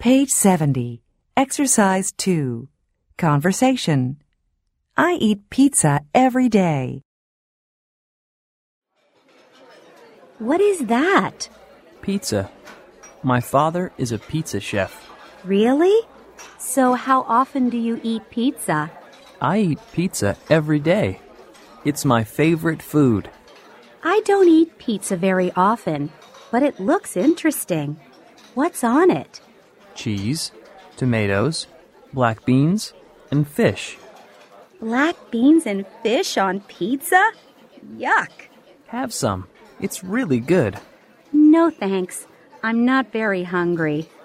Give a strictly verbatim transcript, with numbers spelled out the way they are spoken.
Page seventy. Exercise two. Conversation. I eat pizza every day. What is that? Pizza. My father is a pizza chef. Really? So how often do you eat pizza? I eat pizza every day. It's my favorite food. I don't eat pizza very often, but it looks interesting. What's on it? Cheese, tomatoes, black beans, and fish. Black beans and fish on pizza? Yuck! Have some. It's really good. No thanks. I'm not very hungry.